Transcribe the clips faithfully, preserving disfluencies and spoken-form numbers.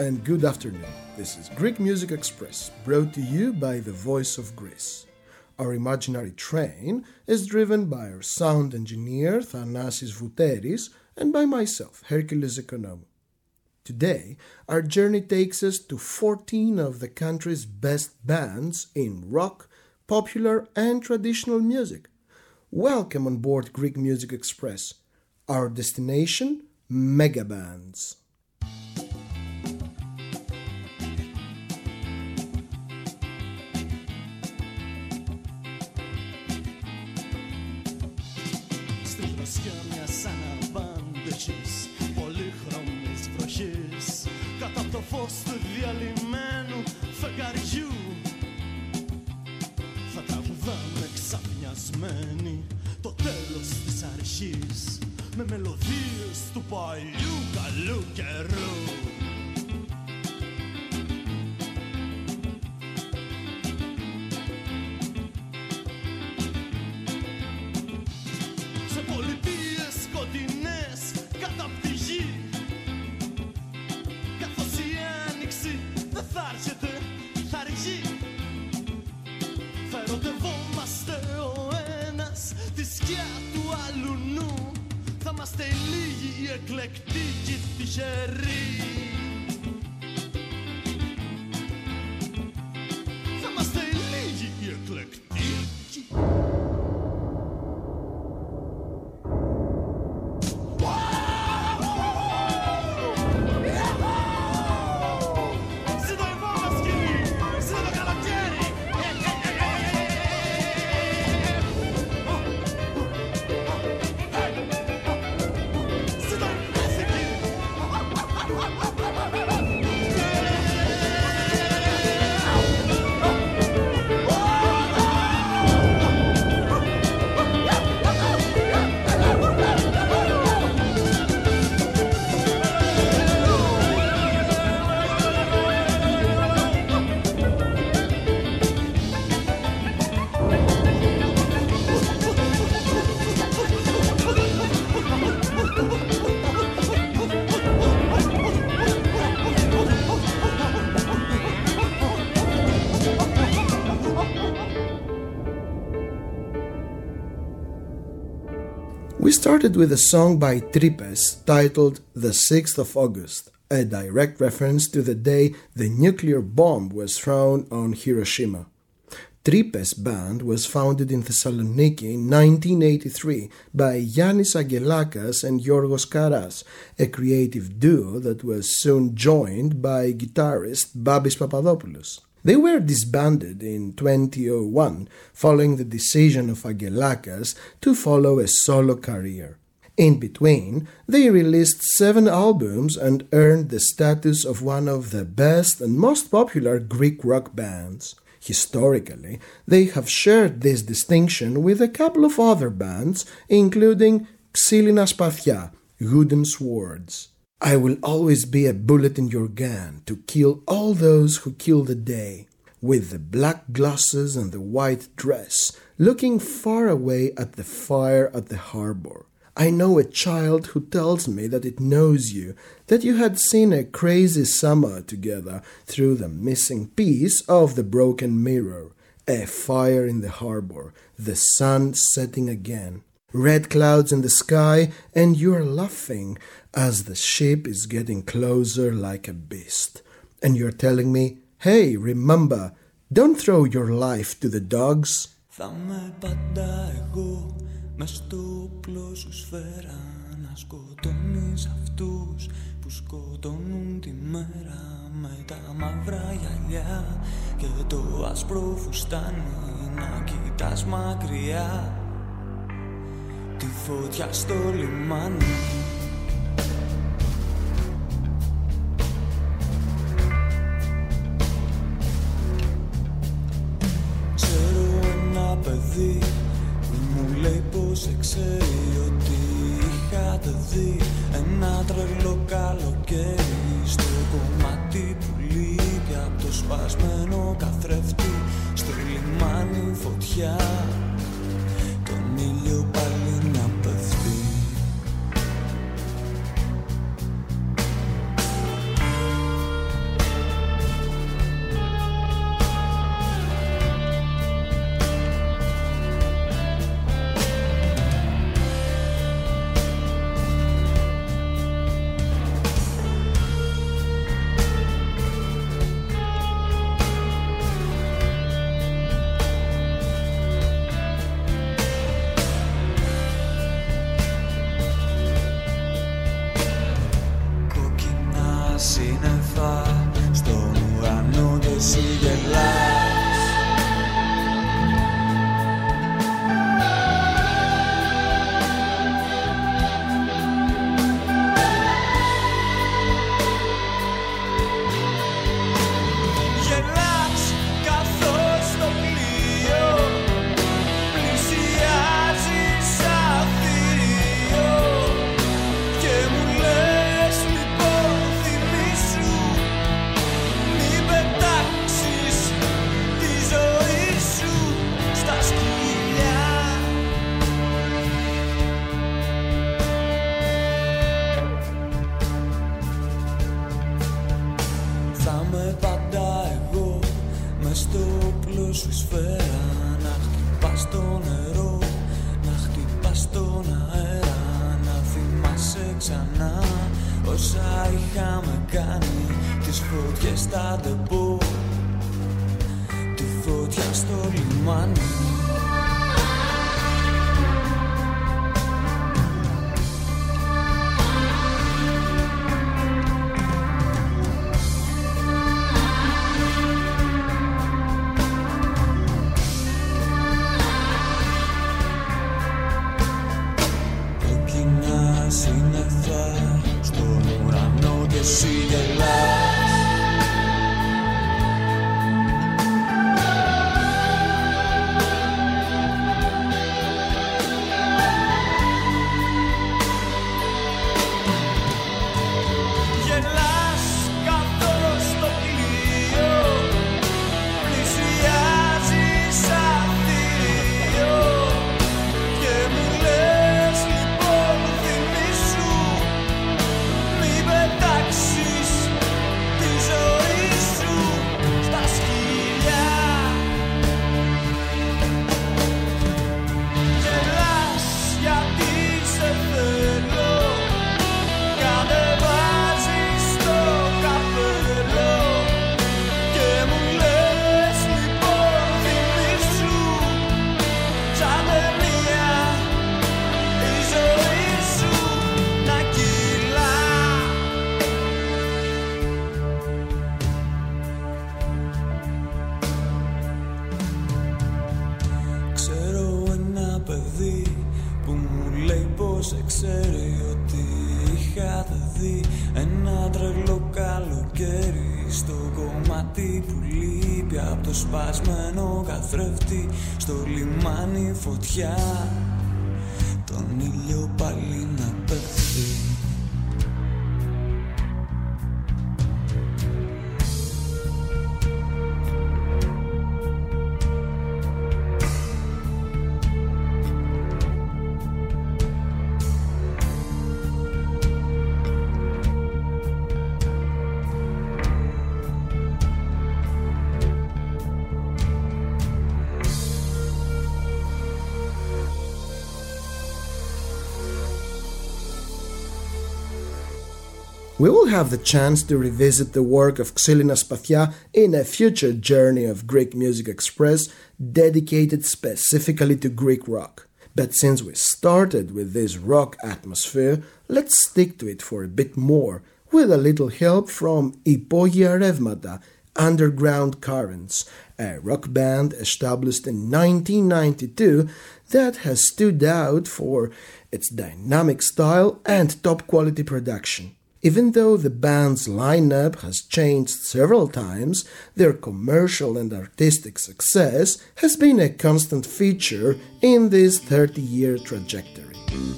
and good afternoon. This is Greek Music Express, brought to you by the Voice of Greece. Our imaginary train is driven by our sound engineer Thanasis Vouteris and by myself, Hercules Economou. Today, our journey takes us to fourteen of the country's best bands in rock, popular and traditional music. Welcome on board Greek Music Express. Our destination, mega bands. Στη δροσιά μιας αναβάντησης πολύχρωμης βροχής, κάτω από το φως του διαλυμένου φεγγαριού, θα τραγουδάμε ξαφνιασμένοι το τέλος της αρχής, με μελωδίες του παλιού καλού καιρού. Σε πολιτείες σκοτεινές κάτω απ' τη γη, καθώς η άνοιξη δεν θα έρχεται, θα αργεί, θα ερωτευόμαστε ο ένας τη σκιά του αλουνού. Θα είμαστε λίγοι, οι εκλεκτικοί, τυχεροί. Θα είμαστε λίγοι, οι εκλεκτικοί. We started with a song by Tripes titled The sixth of August, a direct reference to the day the nuclear bomb was thrown on Hiroshima. Tripes band was founded in Thessaloniki in nineteen eighty-three by Yannis Angelakas and Yorgos Karas, a creative duo that was soon joined by guitarist Babis Papadopoulos. They were disbanded in twenty oh one following the decision of Angelakas to follow a solo career. In between, they released seven albums and earned the status of one of the best and most popular Greek rock bands. Historically, they have shared this distinction with a couple of other bands, including Xylina Spathia, Wooden Swords. I will always be a bullet in your gun to kill all those who kill the day, with the black glasses and the white dress, looking far away at the fire at the harbor. I know a child who tells me that it knows you, that you had seen a crazy summer together through the missing piece of the broken mirror, a fire in the harbor, the sun setting again. Red clouds in the sky, and you're laughing as the ship is getting closer like a beast. And you're telling me, hey, remember, don't throw your life to the dogs. Θα με πάντα εγώ μες στο όπλο σου σφαίρα, να σκοτώνεις αυτούς που σκοτώνουν τη μέρα, με τα μαύρα γυαλιά και το άσπρο φουστάνι, να κοιτάς μακριά τη φωτιά στο λιμάνι. Ξέρω ένα παιδί που μου λέει πως ξέρει ότι είχατε δει ένα τρελό καλοκαίρι στο κομμάτι που λείπει απ' το σπασμένο καθρέφτη, στο λιμάνι φωτιά, τον ήλιο πάλι να πέφτει. εσύ γελάς. Γελάς καθώς το πλοίο πλησιάζει σαν θηρίο και μου λες λοιπόν θυμήσου μη πετάξεις τη ζωή σου στα σκυλιά. Θα με πάντα εγώ μες στο όπλο σου σφαίρα, να χτυπάς το νερό, να χτυπάς τον αέρα, να θυμάσαι ξανά όσα είχαμε κάνει, τις φωτιές στα ντεπό, τη φωτιά στο λιμάνι. Κόκκινα σύννεφα στον ουρανό και εσύ γελάς. Γελάς καθώς το πλοίο πλησιάζει σαν θηρίο και μου λες λοιπόν θυμήσου μη πετάξεις τη ζωή σου στα σκυλιά. Γελάς γιατί σε θέλω, κατεβάζεις το καπέλο και μου λες λοιπόν θυμήσου σαν ταινία η ζωή σου να κυλά. Ξέρω ένα παιδί που μου λέει πως ξέρει ότι είχα δει ένα τρελό καλοκαίρι στο κομμάτι που λείπει από το σπασμένο καθρέφτη, στο λιμάνι φωτιά, τον ήλιο πάλι να πέφτει. We will have the chance to revisit the work of Xylina Spathia in a future journey of Greek Music Express dedicated specifically to Greek rock. But since we started with this rock atmosphere, let's stick to it for a bit more, with a little help from Υπόγεια Ρεύματα, Underground Currents, a rock band established in nineteen ninety-two that has stood out for its dynamic style and top-quality production. Even though the band's lineup has changed several times, their commercial and artistic success has been a constant feature in this thirty-year trajectory.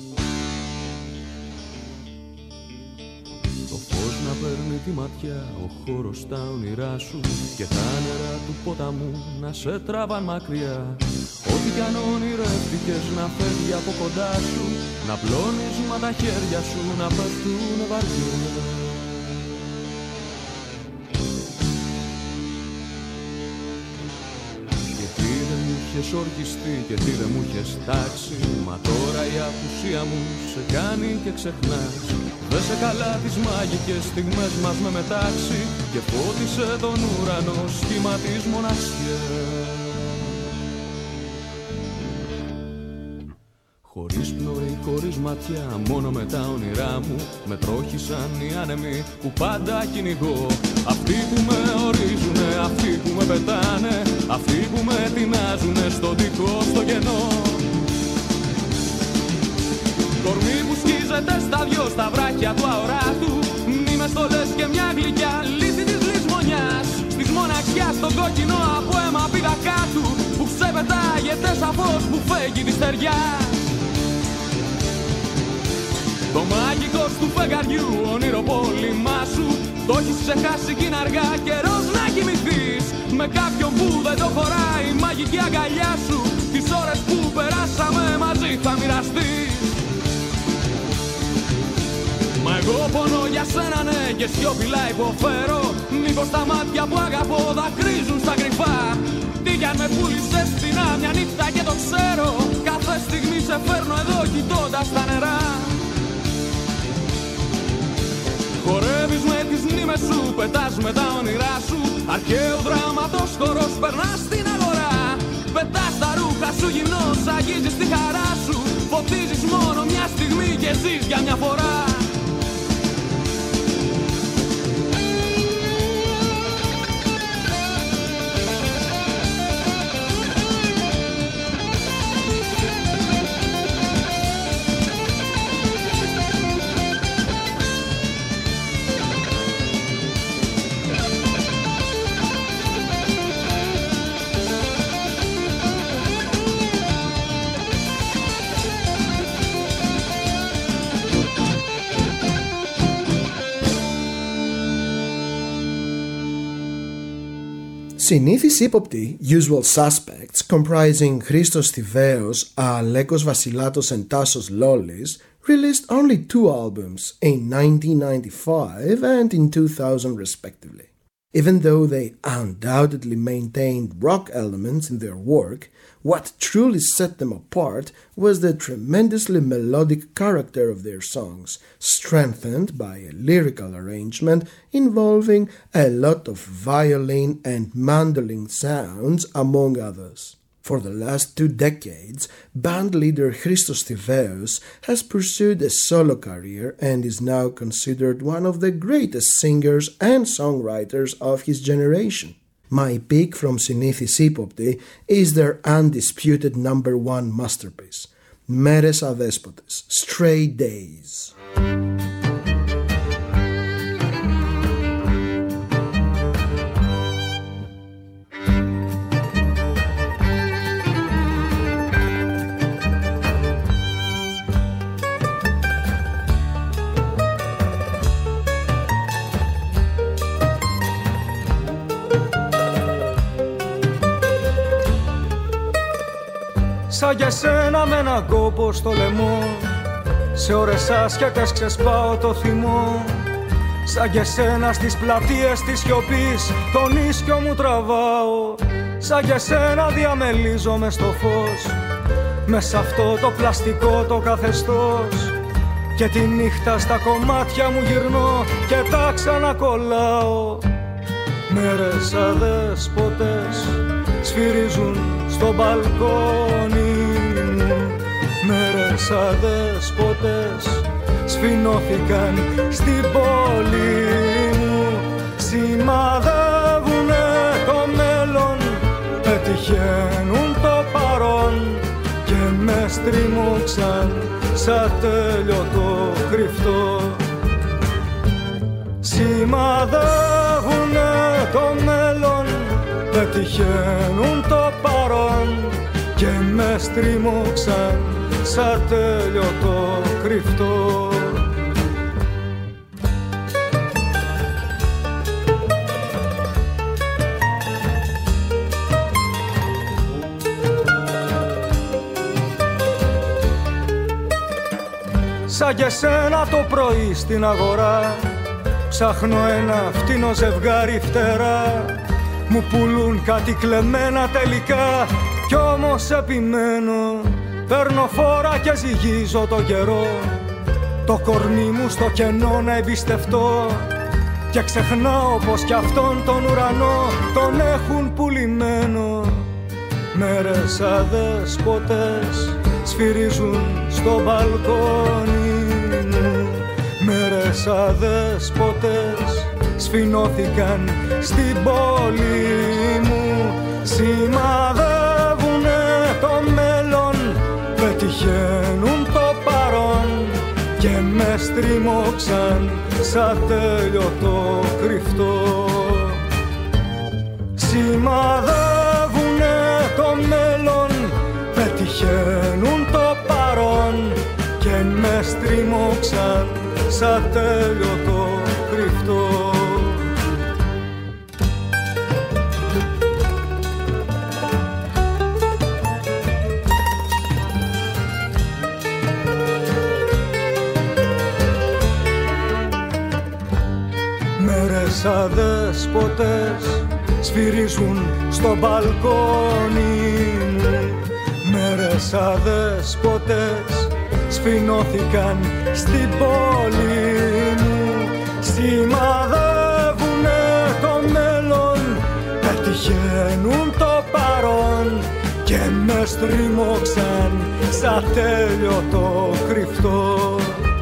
Το φως να παίρνει τη ματιά, ο χώρος στα όνειρά σου και τα νερά του ποταμού να σε τραβάν μακριά. Ό,τι κι αν ονειρεύτηκες να φεύγει από κοντά σου, να πλώνεις μα τα χέρια σου να πέφτουν βαριά. Και τι δεν μου είχες ορκιστεί και τι δεν μου είχες τάξει, μα τώρα η απουσία μου σε κάνει και ξεχνάς. Δέσε καλά τις μάγικες στιγμές μας με μετάξι και φώτισε τον ουρανό σχήμα της μοναξιάς. Χωρίς πνοή, χωρίς ματιά, μόνο με τα όνειρά μου με τρόχισαν οι άνεμοι που πάντα κυνηγώ. Αυτοί που με ορίζουνε, αυτοί με πετάνε, αυτοί που με τεινάζουνε στον δικό στο κενό. Κορμί που σκίζεται στα δυο στα βράχια του αοράτου, μνήμες στολές και μια γλυκιά λύση της λησμονιάς, της μοναξιάς στον κόκκινο από αίμα πηδακά του, που ξεπετάγεται σαν φως που φέγγει τη στεριά. Το μάγικος του φεγγαριού ονειροπόλυμά σου, το έχεις ξεχάσει κι είναι αργά καιρός να κοιμηθείς, με κάποιον που δεν το χωράει η μαγική αγκαλιά σου, τις ώρες που περάσαμε μαζί θα μοιραστείς. Μα εγώ πονώ για σένα ναι και σιωπηλά υποφέρω, μήπως τα μάτια που αγαπώ δακρύζουν στα κρυφά. Τι κι αν με πούλησες φθηνά μια νύχτα και το ξέρω, κάθε στιγμή σε φέρνω εδώ κοιτώντας τα νερά. Χορεύεις με τις μνήμες σου, πετάς με τα όνειρά σου, αρχαίο δράματος χορός περνάς στην αγορά. Πετάς τα ρούχα σου γυμνός, αγγίζεις τη χαρά σου, φωτίζεις μόνο μια στιγμή και ζεις για μια φορά. Συνήθις ύποπτοι, usual suspects, comprising Christos Tiveos, Alekos Vasilatos and Tassos Lollis, released only two albums in nineteen ninety-five and in two thousand respectively. Even though they undoubtedly maintained rock elements in their work, what truly set them apart was the tremendously melodic character of their songs, strengthened by a lyrical arrangement involving a lot of violin and mandolin sounds, among others. For the last two decades, band leader Christos Tiveos has pursued a solo career and is now considered one of the greatest singers and songwriters of his generation. My pick from Συνήθις ύποπτοι is their undisputed number one masterpiece, Μέρες Αδέσποτες, Stray Days. Σαν για σένα με έναν κόπο στο λαιμό, σε ώρες άσχετες ξεσπάω το θυμό. Σαν για σένα στις πλατείες της σιωπής τον ίσκιο μου τραβάω. Σαν για σένα διαμελίζομαι στο φως, μες σ' αυτό το πλαστικό το καθεστώς. Και τη νύχτα στα κομμάτια μου γυρνώ και τα ξανακολλάω. Μέρες αδέσποτες σφυρίζουν στο μπαλκόνι μου. Μέρες αδέσποτες σφινώθηκαν στην πόλη μου. Σημαδεύουνε το μέλλον, πετυχαίνουν το παρόν και με στριμώξαν σαν τέλειωτο κρυφτό. Σημαδεύουνε το μέλλον, πετυχαίνουν το παρόν και με στριμώξαν σαν τέλειωτο κρυφτό. Σαν και σένα το πρωί στην αγορά ψάχνω ένα φτηνό ζευγάρι φτερά. Μου πουλούν κάτι κλεμμένα τελικά κι όμως επιμένω. Παίρνω φόρα και ζυγίζω το καιρό, το κορμί μου στο κενό να εμπιστευτώ. Και ξεχνάω πως κι αυτόν τον ουρανό τον έχουν πουλημένο. Μέρες αδέσποτες σφυρίζουν στο μπαλκόνι μου. Μέρες αδέσποτες σφινώθηκαν στην πόλη μου. πετυχαίνουν το παρόν και με στριμώξαν σαν τέλειωτο κρυφτό. Σημαδεύουνε το μέλλον, πετυχαίνουν το παρόν και με στριμώξαν σαν τέλειωτο κρυφτό. Μέρες αδέσποτες σφυρίζουν στο μπαλκόνι μου. Μέρες αδέσποτες σφινώθηκαν στην πόλη μου. Σημαδεύουνε το μέλλον, πετυχαίνουν το παρόν και με στριμώξαν σαν τέλειωτο κρυφτό.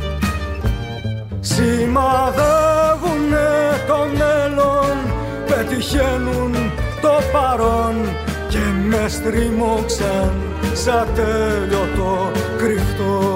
Σημαδεύουνε το μέλλον, πετυχαίνουν το παρόν και με στριμώξαν σαν τέλειωτο κρυφτό.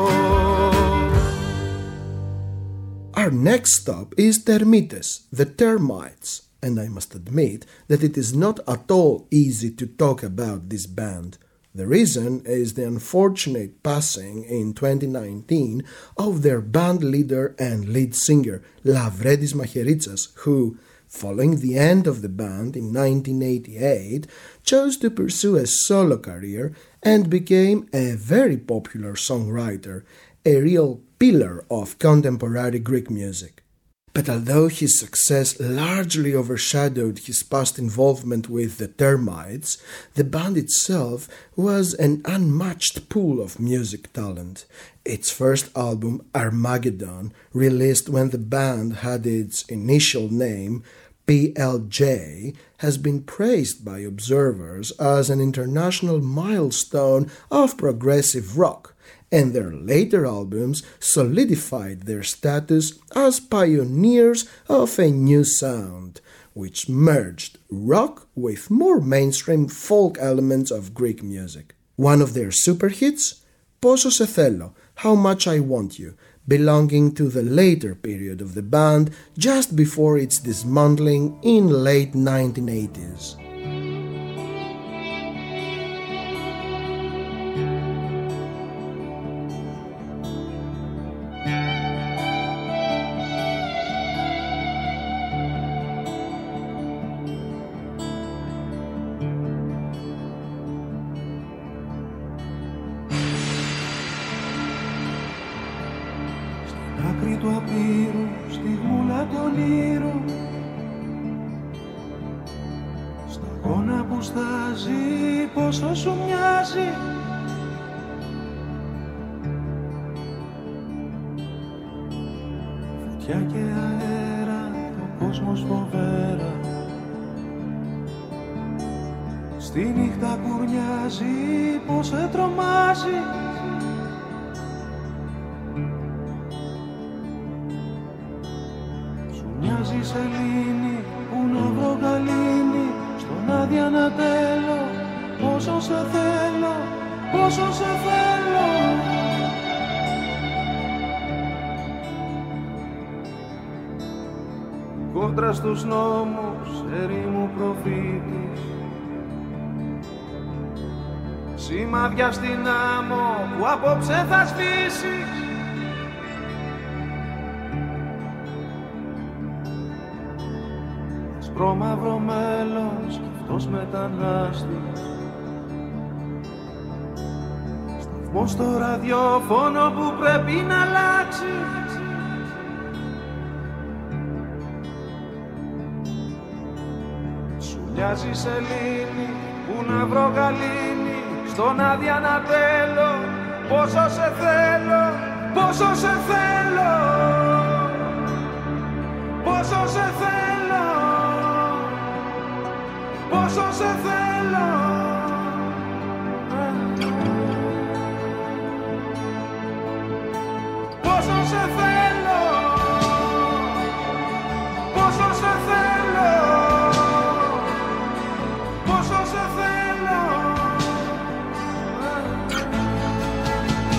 Our next stop is Termites, the termites, and I must admit that it is not at all easy to talk about this band. The reason is the unfortunate passing in twenty nineteen of their band leader and lead singer Lavredis Macheritsas, who, following the end of the band in nineteen eighty-eight, chose to pursue a solo career and became a very popular songwriter, a real pillar of contemporary Greek music. But although his success largely overshadowed his past involvement with the Termites, the band itself was an unmatched pool of music talent. Its first album, Armageddon, released when the band had its initial name, P L J, has been praised by observers as an international milestone of progressive rock, and their later albums solidified their status as pioneers of a new sound, which merged rock with more mainstream folk elements of Greek music. One of their super hits, Πόσο σε θέλω, How Much I Want You, belonging to the later period of the band just before its dismantling in late nineteen eighties. Κόντρα στους νόμους, ερήμου προφήτης, σημάδια στην άμμο που απόψε θα σβήσεις. Ασπρόμαυρο μέλλον, σκεφτός μετανάστης, σταθμός στο ραδιόφωνο που πρέπει να αλλάξει. Μοιάζει σελήνη, που να βρω γαλήνη, στον άδεια να τέλω. Πόσο σε θέλω, πόσο σε θέλω, πόσο σε θέλω, πόσο σε θέλω. Πόσο σε θέλω, πόσο σε θέλω, πόσο σε θέλω.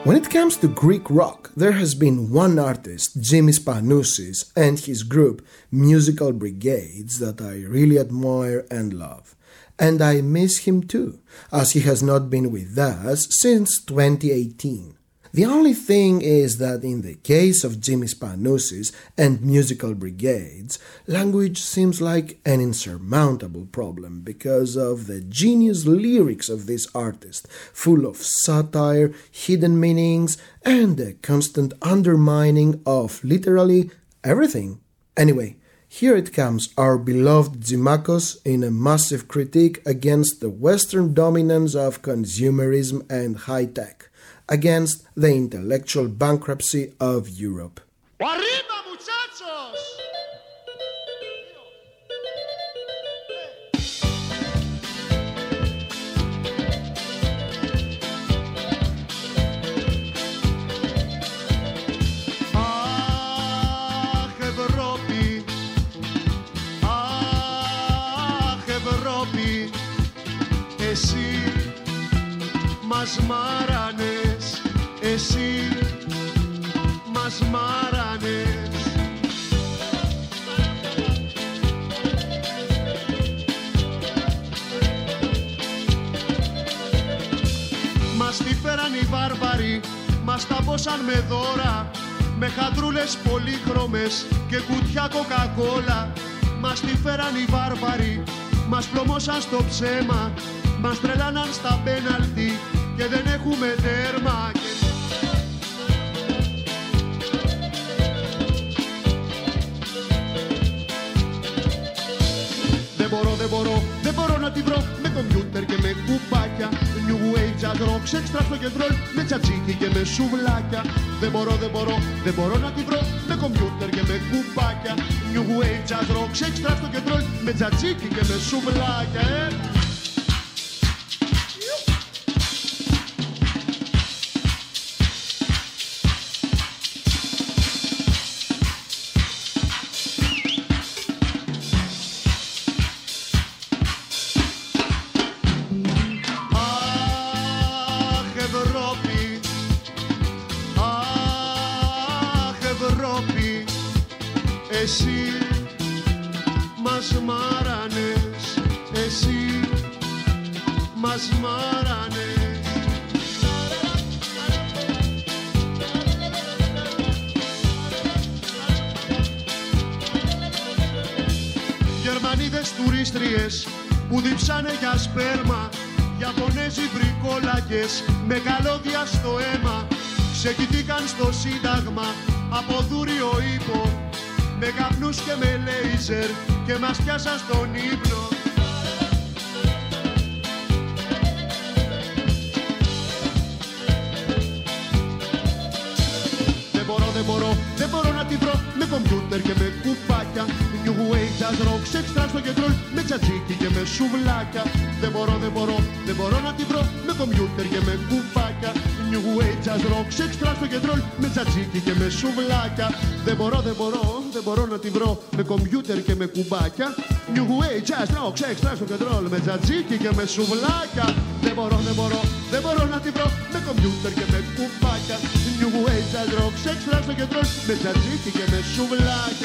When it comes to Greek rock, there has been one artist, Jimis Panoussis, and his group Musical Brigades that I really admire and love. And I miss him too, as he has not been with us since twenty eighteen. The only thing is that in the case of Jimis Panoussis and Musical Brigades, language seems like an insurmountable problem because of the genius lyrics of this artist, full of satire, hidden meanings, and the constant undermining of literally everything. Anyway, here it comes, our beloved Tzimmakos in a massive critique against the Western dominance of consumerism and high-tech, against the intellectual bankruptcy of Europe. Arriba, muchachos! Αχ, Ευρώπη, αχ, Ευρώπη, εσύ μας μάρανες, εσύ μας μάρανες. Μας τη φέραν οι βάρβαροι, μας τα πόσαν με δώρα, με χαντρούλες πολύχρωμες και κουτιά κοκακόλα. Μας τη φέραν οι βάρβαροι, μας πλωμώσαν στο ψέμα, μας τρελάναν στα πέναλτι και δεν έχουμε τέρμα. Δεν μπορώ, δεν μπορώ, δεν μπορώ να τη βρω με κομπιούτερ και με κουπάκια. New Age, jazz rock, σεξ, τράστο και τρόλ, με τσατσίκι και με σουβλάκια. Δεν μπορώ, δεν μπορώ, δεν μπορώ να τη βρω με κομπιούτερ και με κουπάκια. New Age, jazz rock, σεξ, τράστο και τρόλ, με τσατσίκι και με σουβλάκια. Ε. Εσύ μας μάρανες, εσύ μας μάρανες. Γερμανίδες τουρίστριες που διψάνε για σπέρμα, Ιαπωνέζοι βρικόλακες με καλώδια στο αίμα, ξεκινήκαν στο Σύνταγμα από δούριο ύπο, με καπνούς και με λέιζερ και μας πιάσαν στον ύπνο. Δεν μπορώ, δεν μπορώ, δεν μπορώ να τη βρω με κομπιούτερ και με κουπάκια. New Age, jazz rock, σεξ, τράστο και τρόλ, με τσατζίκι και με σουβλάκια. Δεν μπορώ, δεν μπορώ, δεν μπορώ να τη βρω με κομπιούτερ και με κουπάκια. New Age, jazz rock, σεξ, τράστο και τρόλ, με τσατζίκι και με σουβλάκια. Δεν μπορώ, δεν μπορώ, δεν μπορώ να τη βρω με κομπιούτερ και με κουμπάκια. New Age, jazz rock, σεξ, τράστο και τρόλ, με τσατζίκι και με σουβλάκια. Δεν μπορώ, δεν μπορώ, δεν μπορώ να τη βρω με κομπιούτερ και με κουμπάκια. New Age, jazz rock, σεξ, τράστο και τρόλ, με τσατζίκι και με σουβλάκια.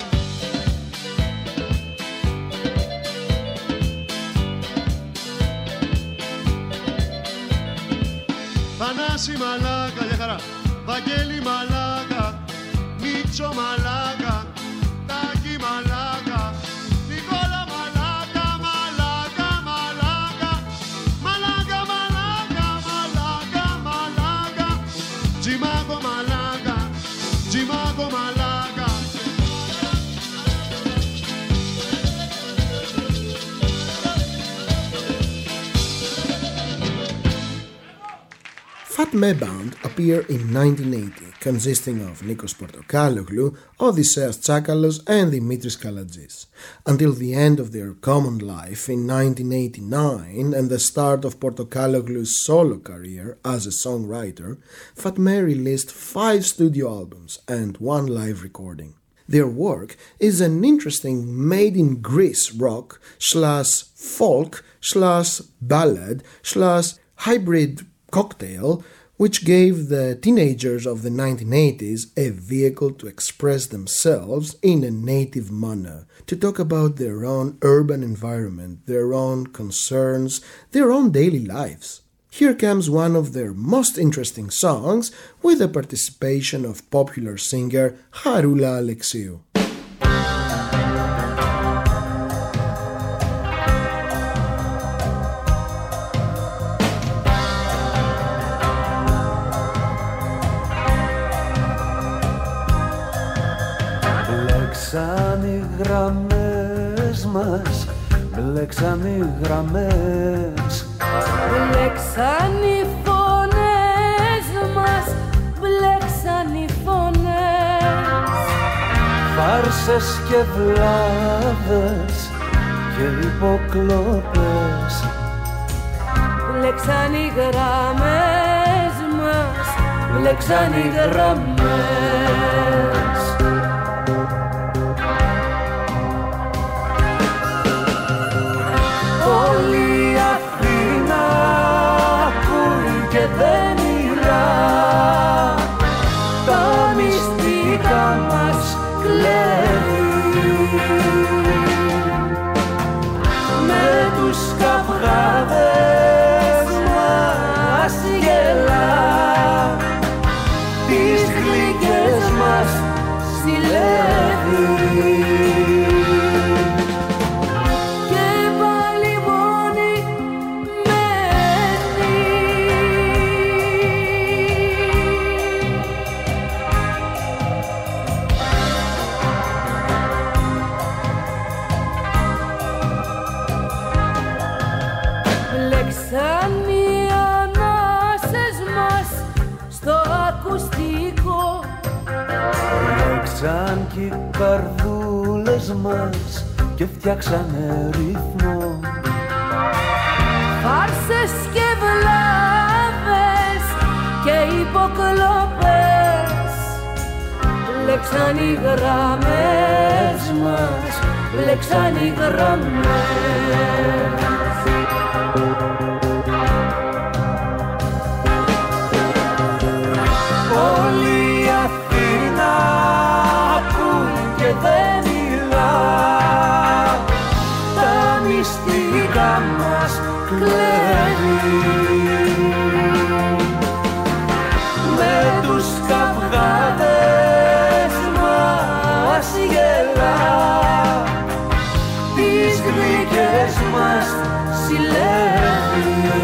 Θανάση μαλάκα, για χαρά. Βαγγέλη μαλάκα, Μίτσο μαλάκα, Τάκη μαλάκα, Νικόλα μαλάκα, μαλάκα, μαλάκα, μαλάκα, μαλάκα, μαλάκα, μαλάκα, Τζιμάκο μαλάκα, Τζιμάκο μαλάκα. Fat Me Band appeared in nineteen eighty, consisting of Nikos Portokaloglu, Odysseas Tsakalos and Dimitris Kaladzis. Until the end of their common life in nineteen eighty-nine and the start of Portokaloglu's solo career as a songwriter, Fat Me released five studio albums and one live recording. Their work is an interesting made-in-Greece rock slash folk slash ballad slash hybrid cocktail which gave the teenagers of the nineteen eighties a vehicle to express themselves in a native manner, to talk about their own urban environment, their own concerns, their own daily lives. Here comes one of their most interesting songs with the participation of popular singer Harula Alexiou. Μπλέξαν οι γραμμές μας, μπλέξαν οι γραμμές. Μπλέξαν οι φωνές μας, μπλέξαν οι φωνές. Φάρσες και βλάβες και υποκλοπές. Μπλέξαν οι γραμμές μας, μπλέξαν οι γραμμές. Όλη η Αθήνα ακούει και δεν μιλά, τα μυστικά μας κλέβει. Με τους καυγάδες μας γελά, τις γλυκές μας ζηλεύει. Σαν κι οι καρδούλες μας και φτιάξανε ρυθμό. Φάρσες και βλάβες και υποκλοπές. Μπλέξαν οι γραμμές μας, μπλέξαν οι γραμμές. Όλη η Αθήνα ακούει και δεν μιλά, τα μυστικά μας κλέβει. Με τους καυγάδες μας γελά, τις γλυκές μας ζηλεύει.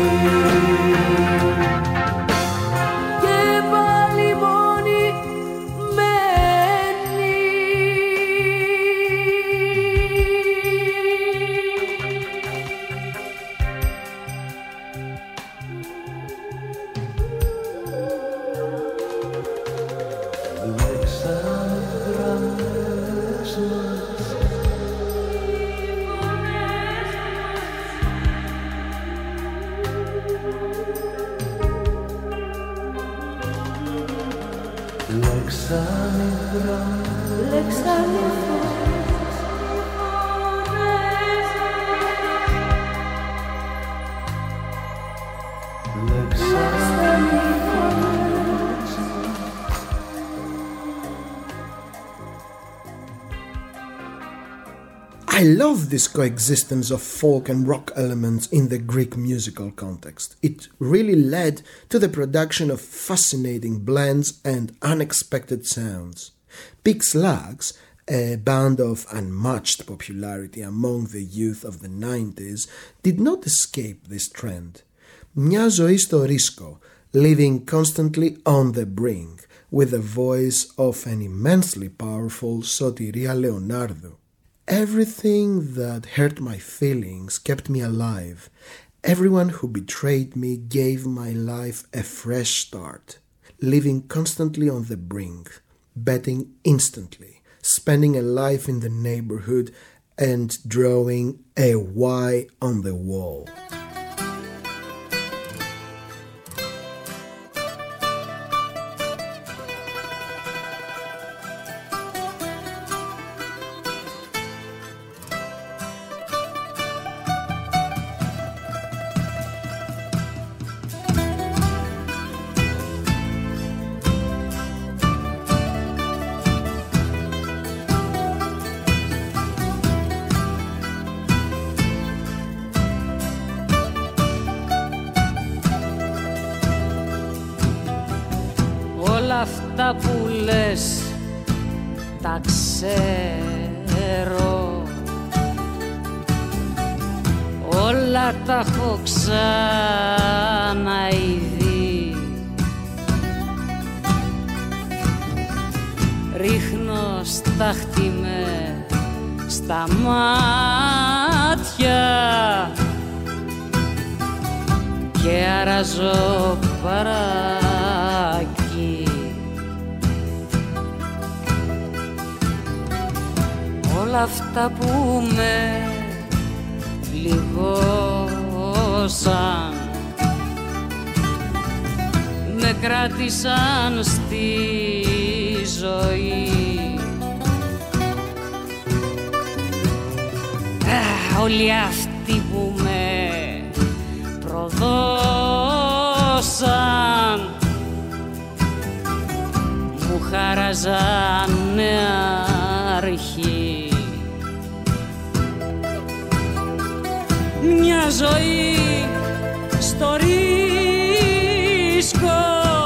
I love this coexistence of folk and rock elements in the Greek musical context. It really led to the production of fascinating blends and unexpected sounds. Big Slugs, a band of unmatched popularity among the youth of the nineties, did not escape this trend. Μια ζωή στο ρίσκο, living constantly on the brink, with the voice of an immensely powerful Sotiria Leonardou. Everything that hurt my feelings kept me alive. Everyone who betrayed me gave my life a fresh start. Living constantly on the brink, betting instantly, spending a life in the neighborhood and drawing a Y on the wall. αυτά που λες τα ξέρω, όλα τα έχω ξαναειδεί. Ρίχνω στάχτη με στα μάτια και αράζω παράκι. Όλα αυτά που με πληγώσαν με κράτησαν στη ζωή. Α, όλοι αυτοί που με προδώσαν μου χαράζαν αρχή. Μια ζωή στο ρίσκο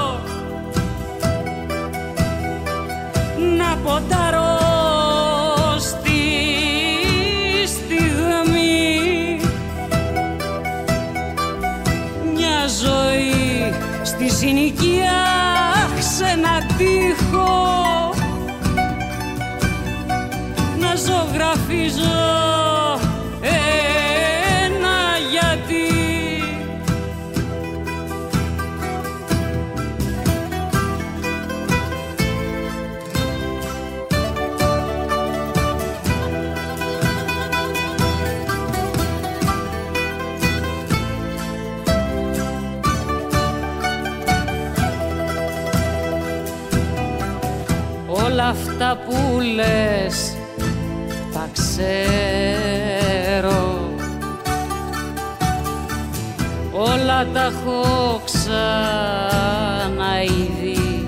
να ποντάρω στη στιγμή. Μια ζωή στη συνοικία σε ένα τοίχο να ζωγραφίζω ένα γιατί. Όλα αυτά που λες τα ξέρω, όλα τα έχω ξαναειδεί.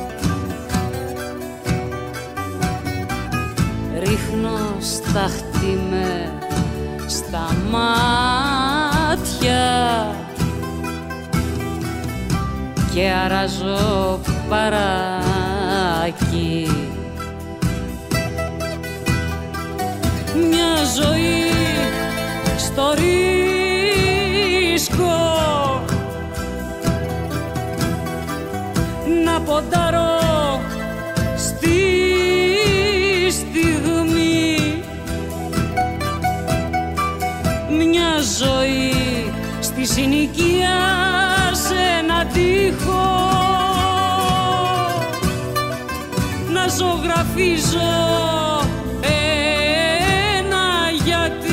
Ρίχνω στάχτη με στα μάτια και αράζω παράκι. Μια ζωή στο ρίσκο να ποντάρω στη στιγμή. Μια ζωή στη συνοικία σε ένα τοίχο να ζωγραφίζω ένα γιατί.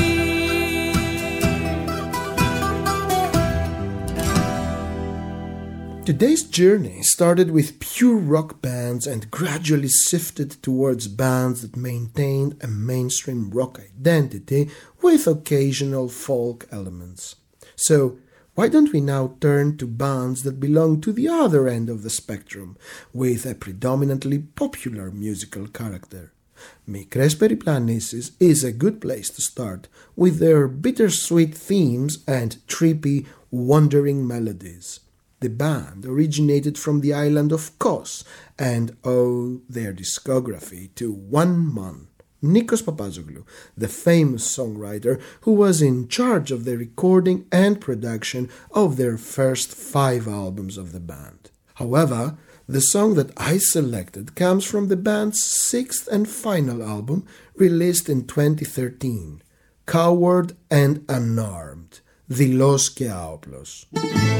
Today's journey started with pure rock bands and gradually shifted towards bands that maintained a mainstream rock identity with occasional folk elements. So, why don't we now turn to bands that belong to the other end of the spectrum, with a predominantly popular musical character? Μικρές Περιπλανήσεις is a good place to start, with their bittersweet themes and trippy, wandering melodies. The band originated from the island of Kos and owe their discography to one man, Nikos Papazoglou, the famous songwriter who was in charge of the recording and production of their first five albums of the band. However, the song that I selected comes from the band's sixth and final album, released in twenty thirteen, Coward and Unarmed, Δηλός και Άοπλος.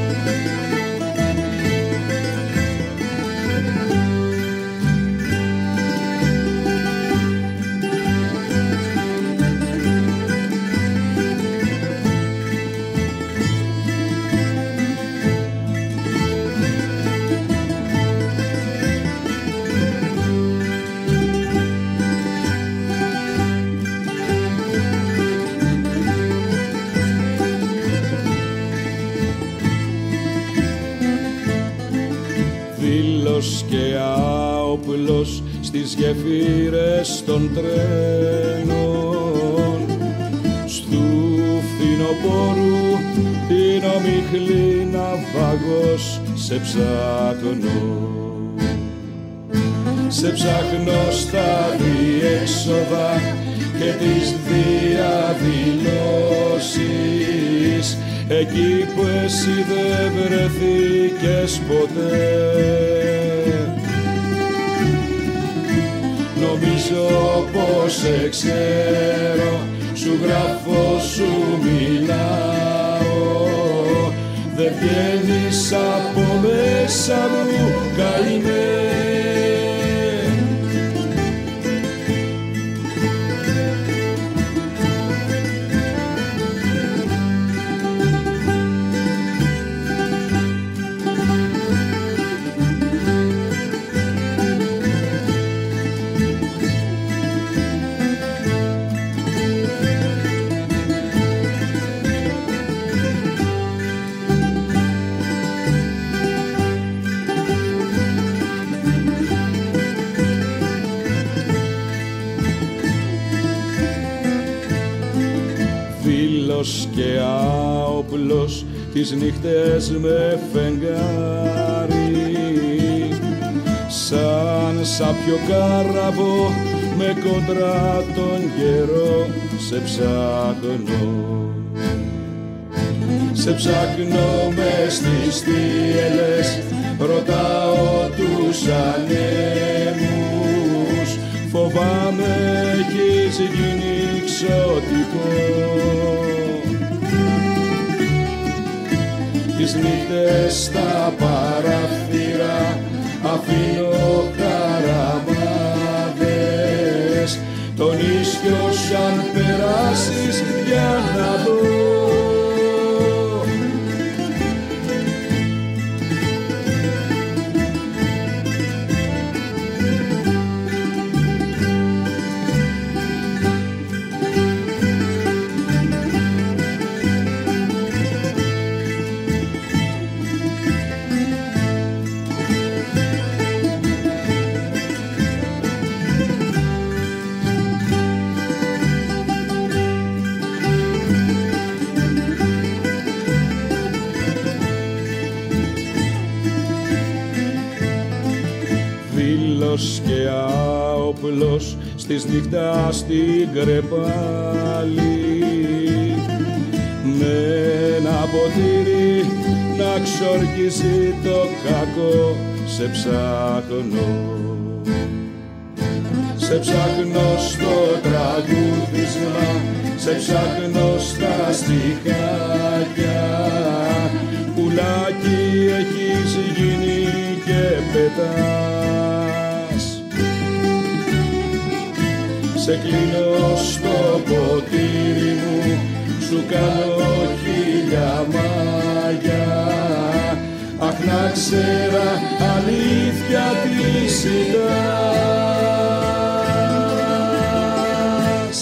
Και άοπλος στις γεφύρες των τρένων, στου φθινοπόρου την ομιχλή ναυαγός σε ψάχνω. σε ψάχνω στα διέξοδα και τις διαδηλώσεις, εκεί που εσύ δεν βρεθήκες ποτέ. Νομίζω πως σε ξέρω, σου γράφω, σου μιλάω, δεν βγαίνεις από μέσα μου, καημέ. Και άοπλος τις νύχτες με φεγγάρι, σαν σάπιο κάραβο με κοντρά τον καιρό σε ψάχνω. Σε ψάχνω μες στις θύελες, ρωτάω τους ανέμους, φοβάμαι έχεις γίνει ξωτικό. Τις νύχτες στα παράθυρα αφήνω χαραμάδες, τον ίσιο σαν περάσεις για να δω. Και άοπλος στις νύχτα στην κρεπάλη, με ένα ποτήρι να ξορκίσει το κακό σε ψάχνω. Σε ψάχνω στο τραγούδισμα, σε ψάχνω στα στιχάκια, πουλάκι έχεις γίνει και πετάς. Σε κλείνω στο ποτήρι μου, σου κάνω χίλια μάγια, αχ να ξέρα αλήθεια τι ζητάς.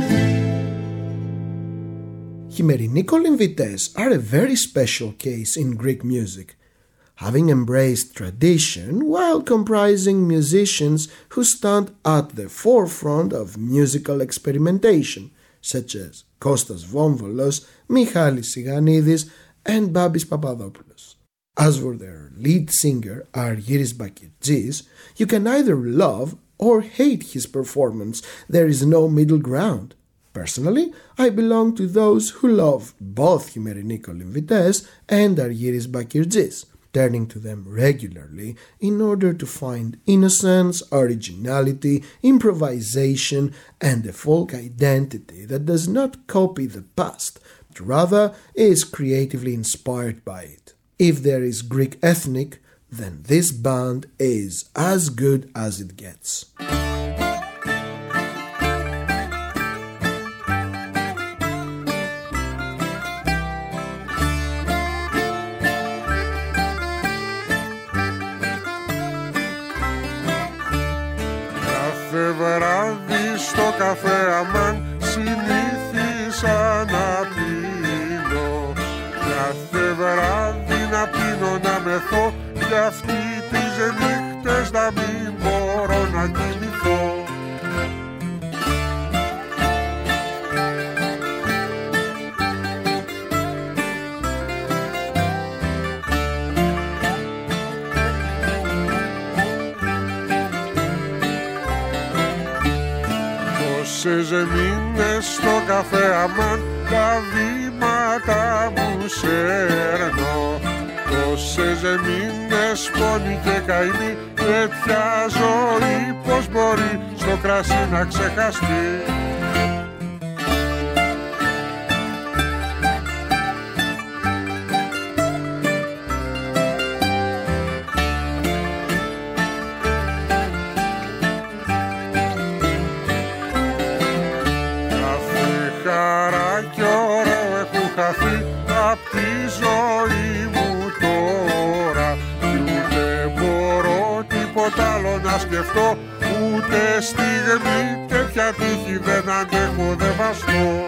Χειμερινοί κολυμβητές are a very special case in Greek music, having embraced tradition while comprising musicians who stand at the forefront of musical experimentation, such as Kostas Vomvolos, Michalis Siganidis, and Babis Papadopoulos. As for their lead singer, Argyris Bakirtzis, you can either love or hate his performance. There is no middle ground. Personally, I belong to those who love both Χειμερινοί κολυμβητές and Argyris Bakirtzis, turning to them regularly in order to find innocence, originality, improvisation, and a folk identity that does not copy the past, but rather is creatively inspired by it. If there is Greek ethnic, then this band is as good as it gets. Στο καφέ αμάν συνήθισα να πίνω, κάθε βράδυ να πίνω να μεθώ, για αυτή τις νύχτες να μην μπορώ να κοιμηθώ. Τόσες μήνες στο καφέ αμάν τα βήματα μου σέρνω. Τόσες μήνες πόνοι και καημοί, τέτοια ζωή πως μπορεί στο κρασί να ξεχαστεί. Απ' τη ζωή μου τώρα κι ούτε μπορώ τίποτα άλλο να σκεφτώ, ούτε στιγμή τέτοια τύχη δεν αντέχω, δεν βαστώ.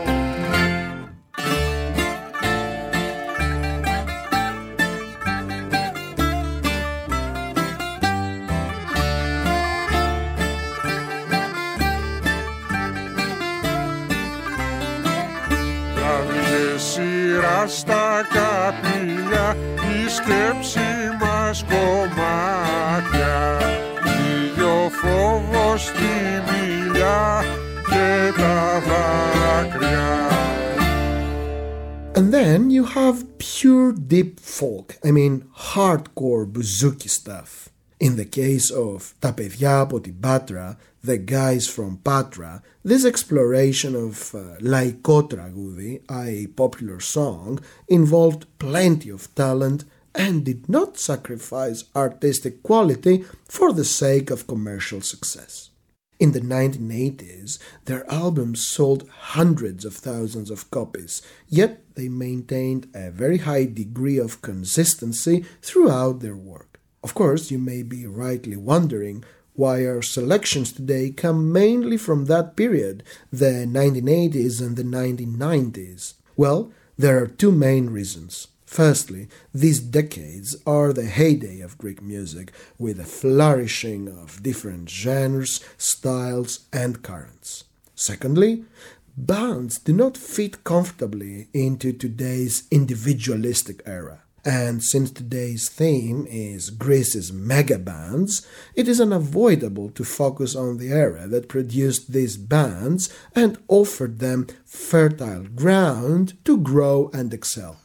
Στα καπηλιά η σκέψη μας κομμάτια, ήλιο φόβο στη μιλιά και τα δάκρυα. And then you have pure deep folk, I mean hardcore bouzouki stuff. In the case of Τα παιδιά από την Πάτρα, The Guys from Patra, this exploration of uh, λαϊκό τραγούδι, that is popular song, involved plenty of talent and did not sacrifice artistic quality for the sake of commercial success. In the nineteen eighties, their albums sold hundreds of thousands of copies, yet they maintained a very high degree of consistency throughout their work. Of course, you may be rightly wondering why our selections today come mainly from that period, the nineteen eighties and the nineteen nineties. Well, there are two main reasons. Firstly, these decades are the heyday of Greek music, with a flourishing of different genres, styles, and currents. Secondly, bands do not fit comfortably into today's individualistic era. And since today's theme is Greece's mega bands, it is unavoidable to focus on the era that produced these bands and offered them fertile ground to grow and excel.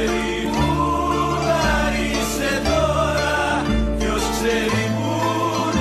Ποιος ξέρει που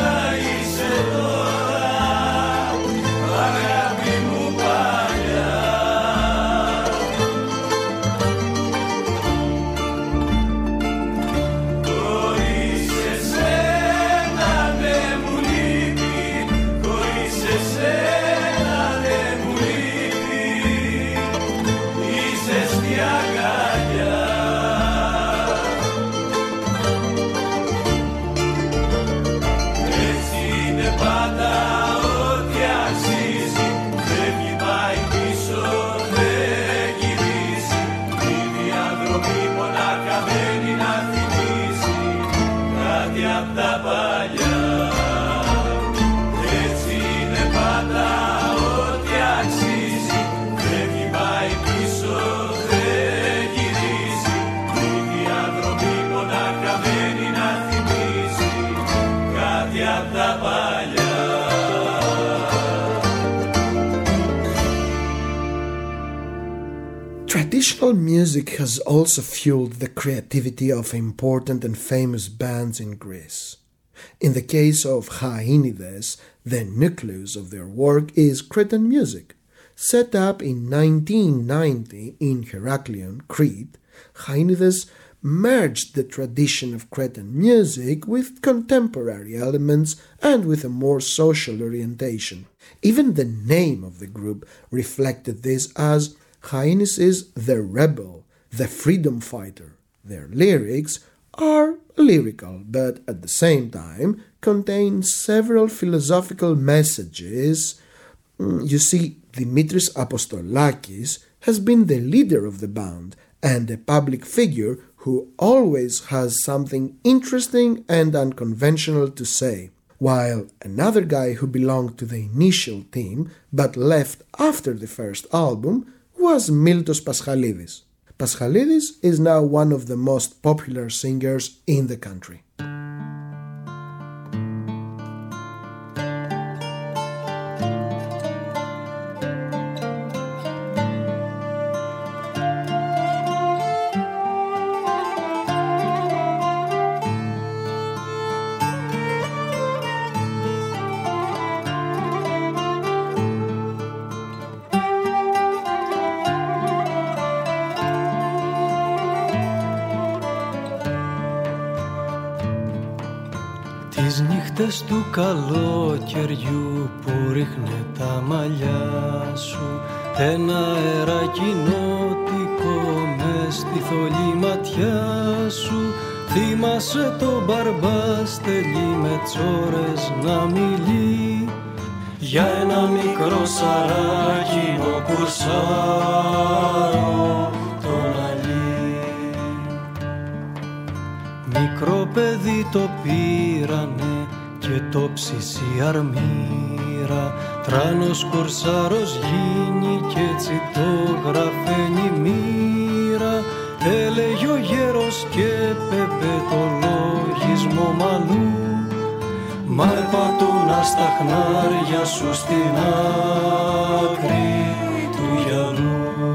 Metal music has also fueled the creativity of important and famous bands in Greece. In the case of Chainides, the nucleus of their work is Cretan music. Set up in nineteen ninety in Heraklion, Crete, Chainides merged the tradition of Cretan music with contemporary elements and with a more social orientation. Even the name of the group reflected this, as Chainides is the rebel, the freedom fighter. Their lyrics are lyrical, but at the same time contain several philosophical messages. You see, Dimitris Apostolakis has been the leader of the band and a public figure who always has something interesting and unconventional to say, while another guy who belonged to the initial team but left after the first album was Miltos Paschalidis. Paschalidis is now one of the most popular singers in the country. Τις νύχτες του καλοκαιριού που ρίχνε τα μαλλιά σου, ένα αεράκι νότικο μες στη θολή ματιά σου. Θυμάσαι το μπαρμπάστελι με τσόρες να μιλεί για ένα μικρό σαράκινο κουρσάρο τον αλή. Μικρό παιδί το πήρανε και το ψήσει αρμύρα, τράνος κορσάρος γίνει κι έτσι το γραφαίνει μοίρα. Έλεγε ο γέρος και πέπε το λογισμό μαλλού, μα επατούνα στα χνάρια σου στην άκρη του γυαλού.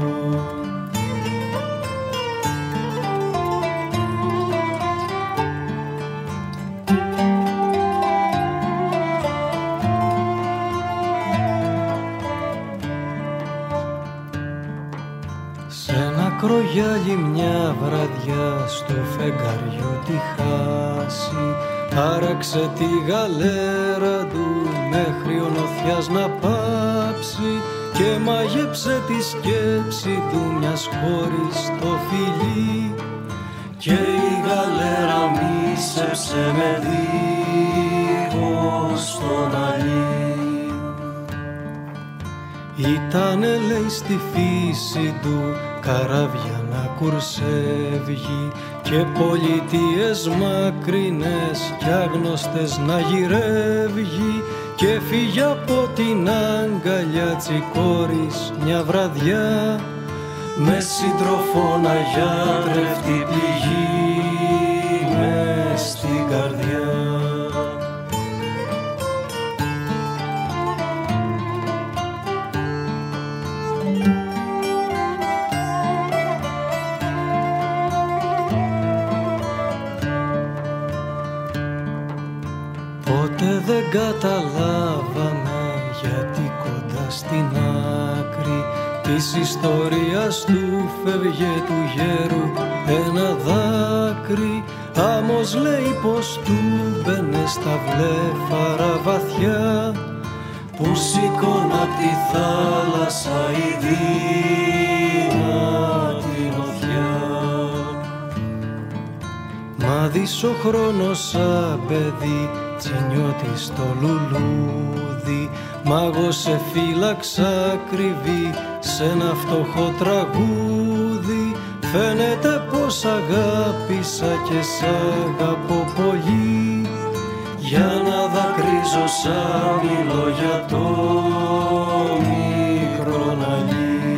Κρογιάλι μια βραδιά στο φεγγαριό τη χάση, άραξε τη γαλέρα του μέχρι ο νοθιάς να πάψει και μάγεψε τη σκέψη του μιας χώρης το φιλί, και η γαλέρα μίσεψε με δίχως τον αλή. Ήτανε λέει στη φύση του καράβια να κουρσεύγει και πολιτείες μακρινές κι άγνωστες να γυρεύγει, και φύγει από την αγκαλιά τσικόρης μια βραδιά με σύντροφο να γιατρευτεί πληγή μες στην καρδιά. Δεν καταλάβαμε γιατί κοντά στην άκρη της ιστορίας του φεύγε του γέρου ένα δάκρυ. Άμμος λέει πως του μπαίνε στα βλέφαρα βαθιά που σήκωνα απ' τη θάλασσα η δυνατή νοθιά. Μα δεις ο χρόνος σαν παιδί τσινιώτη στο λουλούδι, μάγος σε φύλαξα κρυβή σε ένα φτωχό τραγούδι. Φαίνεται πως αγάπησα και σ' αγαπώ πολύ, για να δακρύζω σαν μιλώ για το μικρό αλή.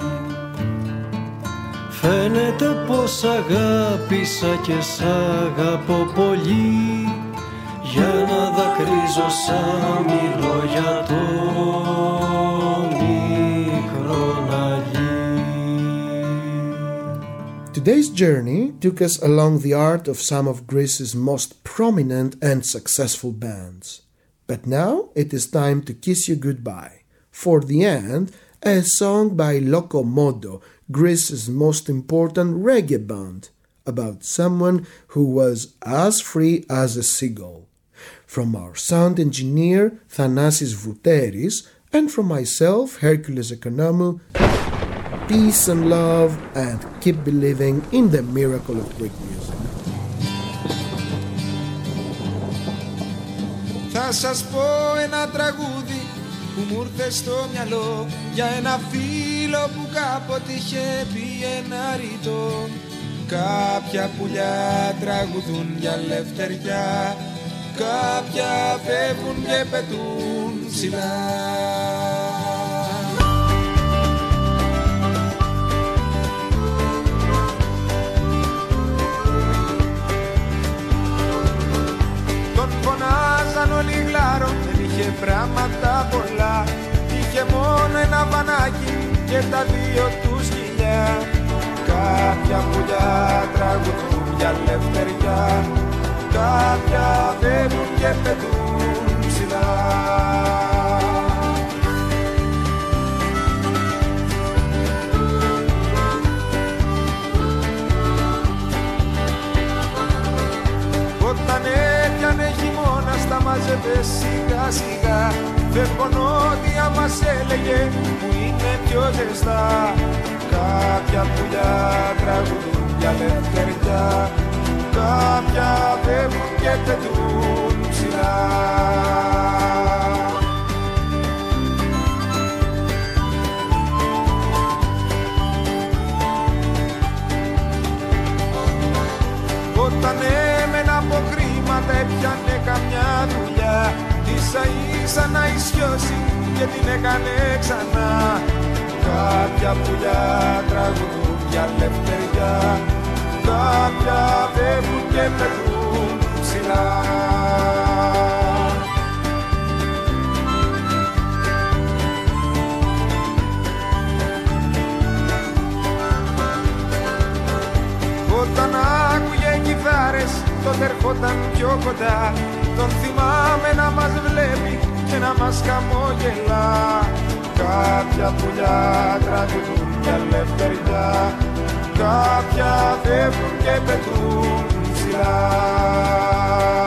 Φαίνεται πως αγάπησα και σ' αγαπώ πολύ, για να δακρύζω σαν μιλώ για το μικρό αλή. Today's journey took us along the art of some of Greece's most prominent and successful bands. But now it is time to kiss you goodbye. For the end, a song by Lokomodo, Greece's most important reggae band, about someone who was as free as a seagull. From our sound engineer Thanasis Vouteris and from myself, Hercules Economou, peace and love, and keep believing in the miracle of Greek music. Θα σας πω ένα τραγούδι που μου ήρθε στο μυαλό για ένα φίλο που κάποτε είχε πει ένα ρητό. Κάποια πουλιά τραγουδούν για ελευθεριά, κάποια φεύγουν και πετούν ψηλά. Τον φωνάζαν όλοι γλάρο, δεν είχε πράγματα πολλά. Είχε μόνο ένα βανάκι και τα δύο του σκυλιά. Κάποια πουλιά τραγουδούν για ελευθεριά, κάποια φεύγουν και πετούν ψηλά. Όταν έπιανε χειμώνας τα μάζευε σιγά σιγά. Φεύγω νότια μας έλεγε που είναι πιο ζεστά. Κάποια πουλιά τραγουδούν για ελευθεριά, κάποια φεύγουν και πετούν ψηλά. Όταν έμενα από κρίματα έπιανε καμιά δουλειά, ίσα ίσα να ισιώσει και την έκανε ξανά. Κάποια πουλιά τραγουδούν για ελευθεριά, κάποια φεύγουν και πετούν ψηλά. Όταν άκουγε κιθάρες τότε ερχόταν πιο κοντά. Τον θυμάμαι να μας βλέπει και να μας χαμογελά. Κάποια πουλιά τραγουδούν για ελευθεριά, κάποια φεύγουν και πετούν ψηλά.